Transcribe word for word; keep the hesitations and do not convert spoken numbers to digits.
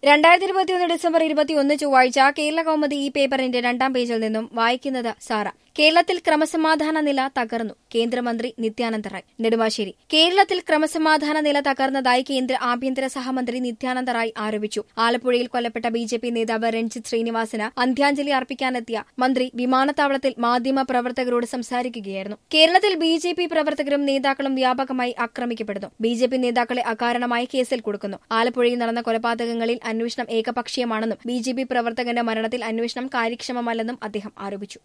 രണ്ടായിരത്തി ഇരുപത്തിയൊന്ന് ഡിസംബർ ഇരുപത്തിയൊന്ന് ചൊവ്വാഴ്ച കേരള കൗമുദി ഈ പേപ്പറിന്റെ രണ്ടാം പേജിൽ നിന്നും വായിക്കുന്നത് സാറ. കേരളത്തിൽ ക്രമസമാധാന നില തകർന്നു കേന്ദ്രമന്ത്രി നിത്യാനന്ദ റായ്. നെടുമ്പാശ്ശേരി. കേരളത്തിൽ ക്രമസമാധാന നില തകർന്നതായി കേന്ദ്ര ആഭ്യന്തര സഹമന്ത്രി നിത്യാനന്ദ റായ് ആരോപിച്ചു. ആലപ്പുഴയിൽ കൊല്ലപ്പെട്ട ബി ജെ പി നേതാവ് രൺജിത് ശ്രീനിവാസന് അന്ത്യാഞ്ജലി അർപ്പിക്കാനെത്തിയ മന്ത്രി വിമാനത്താവളത്തിൽ മാധ്യമ പ്രവർത്തകരോട് സംസാരിക്കുകയായിരുന്നു. കേരളത്തിൽ ബി ജെ പി പ്രവർത്തകരും നേതാക്കളും വ്യാപകമായി ആക്രമിക്കപ്പെടുന്നു. ബി ജെ പി നേതാക്കളെ അകാരണമായി കേസിൽ കൊടുക്കുന്നു. ആലപ്പുഴയിൽ നടന്ന കൊലപാതകങ്ങളിൽ അന്വേഷണം ഏകപക്ഷീയമാണെന്നും ബി ജെ പി പ്രവർത്തകന്റെ മരണത്തിൽ അന്വേഷണം കാര്യക്ഷമമല്ലെന്നും അദ്ദേഹം ആരോപിച്ചു.